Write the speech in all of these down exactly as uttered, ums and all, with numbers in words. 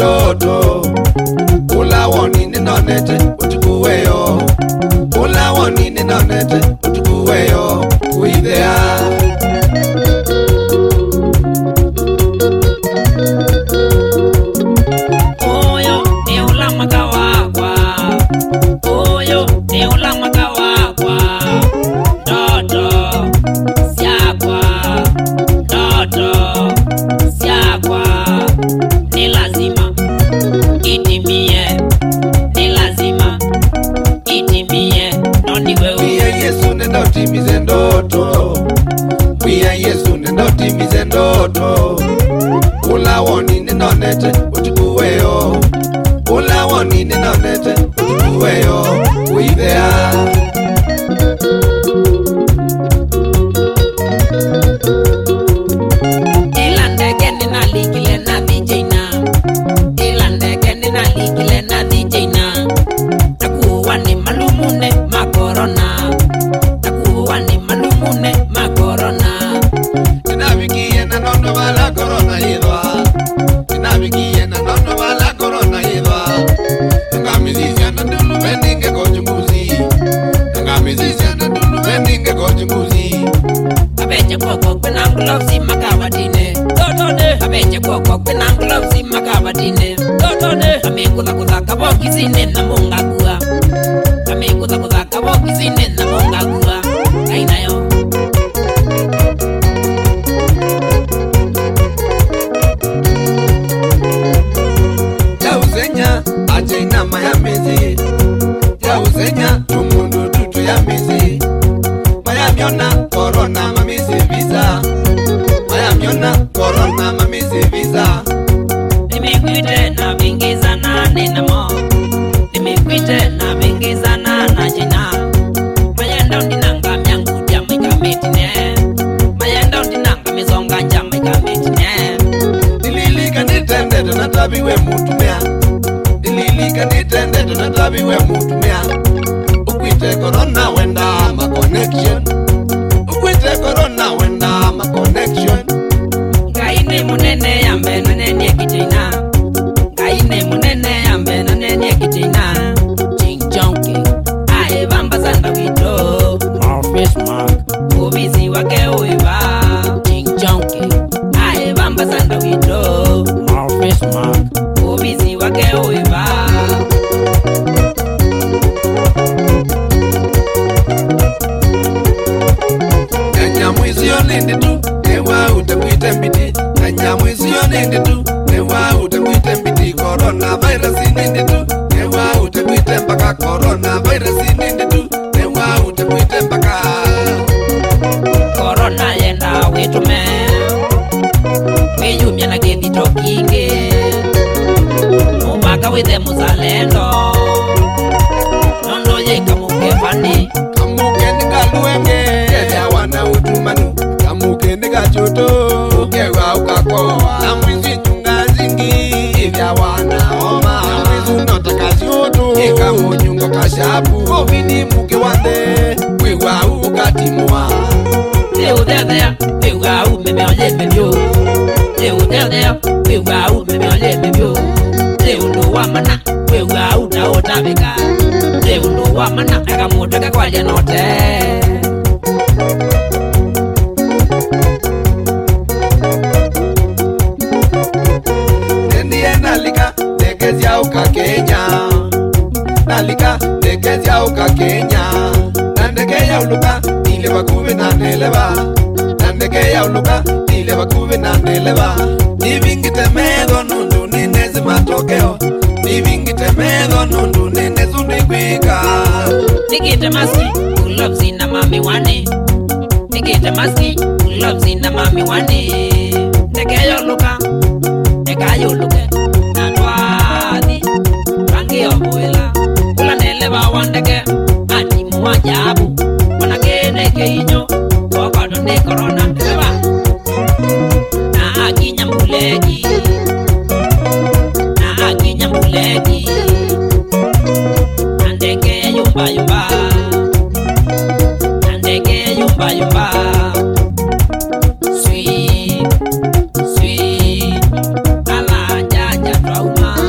ndoto. Ula woni ninonete utikuweyo. Ula woni ninonete utikuweyo. Kuidea Oyo ni ula makawakwa. Oyo ni ula makawakwa. Ndoto siakwa. Ndoto siakwa. Ni lazima itimie. Ni lazima itimie. Noni wewe Wia Yesu nenda utimize ndoto. Wia Yesu nenda utimize ndoto. Ula woni ninonete utikuweyo. Ula woni ninonete utikuweyo. Kuidea ila ndege ninalikile na vijana. Ila ndege ninalikile na vijana. Takuwa ni malumune makorona. Takuwa ni malumune makorona. Ninabikie na nono bala corona hidwa. Ninabikie na nono bala corona hidwa. Ngamizizia na ndulu beninge kochunguzi. Ngamizizia na ndulu beninge kochunguzi. Abeje koko kwena gloves makabadine. Dodone. Abeje koko kwena gloves makabadine. Dodone. Amekuza kuza kaboki zine na munga kuwa. Amekuza kuza kaboki zine na munga kuwa. Kaina yo. Ya uzenya ajaina mayamizi. Ya uzenya tumundu tutu ya mizi. Mayamiona corona mamizi visa. Mayamiona corona mamizi visa. Nimekwite na vingiza na nina mo. Nimekwite na vingiza na na jina. Mayenda undinanga myangu jamu ikamitine. Mayenda undinanga mizonga jamu ikamitine. Dililika nitende tunatabiwe mutumia. Dililika nitende tunatabiwe mutumia. Ukwite corona wenda ma connection. Ukwite corona wenda ma connection. Ngaine munene yambe na nene kitina. Ngaine munene yambe na nene kitina. Ching chonki. Ae bamba sanda wito. Morpheus mark. Ubizi wake uiva. Ching chonki. Ae bamba sanda wito. Morpheus mark. Ubizi wake uiva. Nyamwizi yonende tu, ewa utakwite mbiti. Nyamwizi yonende tu, ewa utakwite mbiti. Corona virus nende tu, ewa utakwite mpaka. Corona virus nende tu, ewa utakwite mpaka. Corona yenda witume. Wiyumya na gethi tokinge. Mubaka withe muzalendo. Nondo yeka mukefani. Kamuke nikaluenge, keja wana utumanu. Kamuke nikachoto, ukewa ukakoa. Namwizi chunga zingi, ivya wana oma. Namwizi unotaka zioto, eka munyungo kashapu. Kovidi muke wande, wewa ukatimua. Eudedea, wewa umeme ole mebyo. Eudedea, wewa umeme ole mebyo. Eundo wamana, wewa unaotabika. Eundo wamana, eka mutaka kwa janote. Nendiye nalika, nekezia uka Kenya. Nalika, nekezia uka Kenya. Nandeke ya uluka, ile wakuwe na neleva. Nandeke ya uluka, ile wakuwe na neleva. Nivingite medo nundu ninezi matokeo. Nivingite medo nundu ninezi unikwika. Nikite maski, gloves ina mami wane. Nikite maski, gloves ina mami wane. Neke yo luka, neka yo luke. Natwadi, rangi yo buela. Kula neleva wandeke, ati muwajabu. Wanagene keinyo, wakado ne corona neleva. Na akinya mulegi. Na akinya mulegi. Andeke yumba yumba. Andeke yumba yumba. Sweet, sweet. Ala jaja trauma.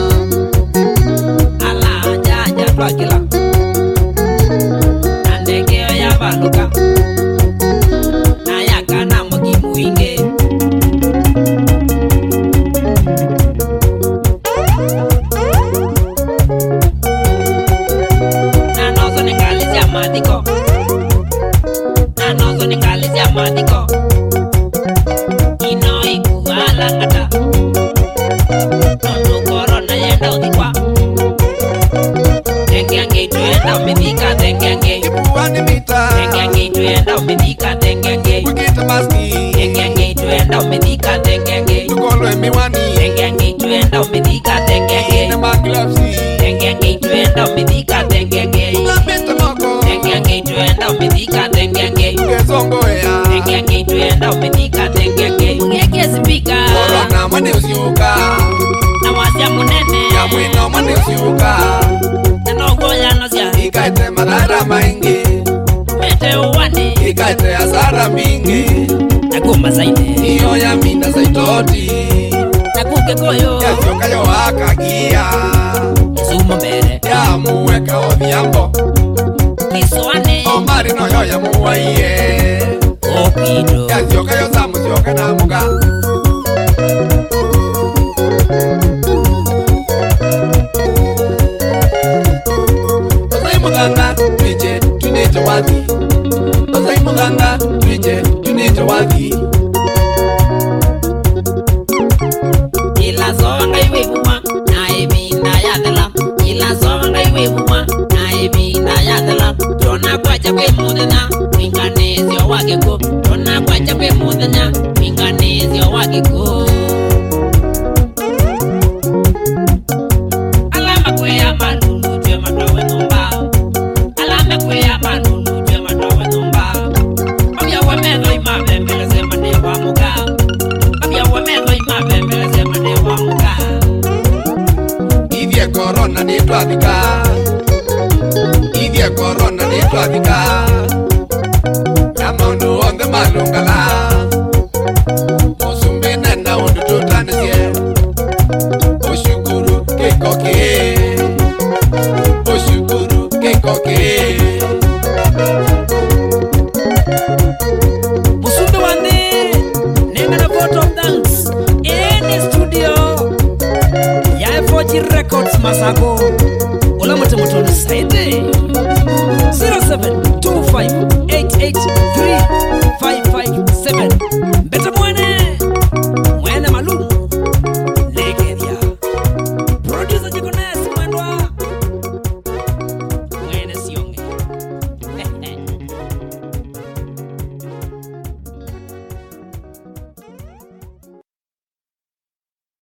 umedhika tengenge Tukolo miwani tengenge tuenda umedhika tengenge Na maglavsi tengenge tuenda umedhika tengenge Lapita moko tengenge tuenda umedhika tengenge Gezongo ya tengenge tuenda umedhika tengenge ngeke spika Corona mane usiuka na wasia munene Ya mwino mane usiuka na nogo ya nosia Ikaite madhara maingi mete uwani Ikaite asara mingi Nakuma zaine Iyo ya minda zaitoti Nakuke koyo Ya zioka yo akagia Kisumo mbele Ya muweka odhiambo Kisuane Omari no yo ya muwa iye Opido Ya zioka yo samu zioka na muka Ozai muganga Tuije tunete wazi Ozai muganga Tuije tunete wazi Ila soa ngai webuma Na ebi na yadela Ila soa ngai webuma Na ebi na yadela Tona kwa chakwe mudena Winganezio wakiko Tona kwa chakwe mudena Winganezio wakiko Alama kwe ya manulu Tue matawe nomba Alama kwe ya manulu Tue matawe nomba Abia wamego ima bembele Sema ne wa muka Abia wamego ima bembele Sema ne wa muka Ivye corona ni tuadika Ivye corona ni tuadika Kama undu onge malungala Musumbi nena undu tutanisye Oshukuru kekoke Oshukuru kekoke Musumbe wane Nenga na vote of thanks In studio Ya F O G Records Masago Ola mute mutonu saide zero seven two five eight eight three